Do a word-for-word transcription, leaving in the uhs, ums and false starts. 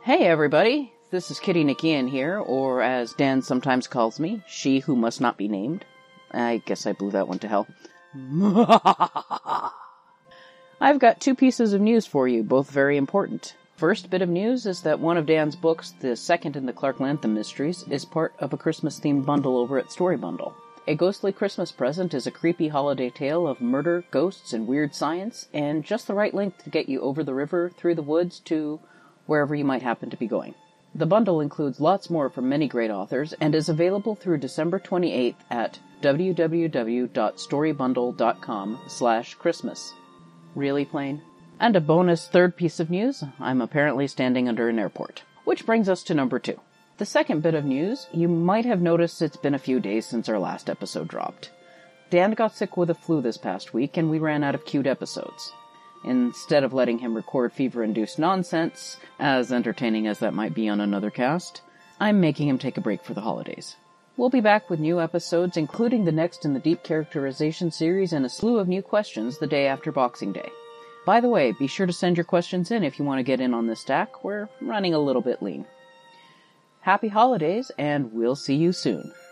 Hey everybody, this is Kitty Nickian here, or as Dan sometimes calls me, she who must not be named. I guess I blew that one to hell. I've got two pieces of news for you, both very important. First bit of news is that one of Dan's books, the second in the Clark Lantham Mysteries, is part of a Christmas-themed bundle over at Story Bundle. A Ghostly Christmas Present is a creepy holiday tale of murder, ghosts, and weird science, and just the right length to get you over the river, through the woods, to wherever you might happen to be going. The bundle includes lots more from many great authors, and is available through December twenty-eighth at www.storybundle.com slash Christmas. Really plain? And a bonus third piece of news, I'm apparently standing under an airport. Which brings us to number two. The second bit of news, you might have noticed it's been a few days since our last episode dropped. Dan got sick with a flu this past week, and we ran out of queued episodes. Instead of letting him record fever-induced nonsense, as entertaining as that might be on another cast, I'm making him take a break for the holidays. We'll be back with new episodes, including the next in the Deep Characterization series and a slew of new questions the day after Boxing Day. By the way, be sure to send your questions in if you want to get in on this stack. We're running a little bit lean. Happy holidays, and we'll see you soon.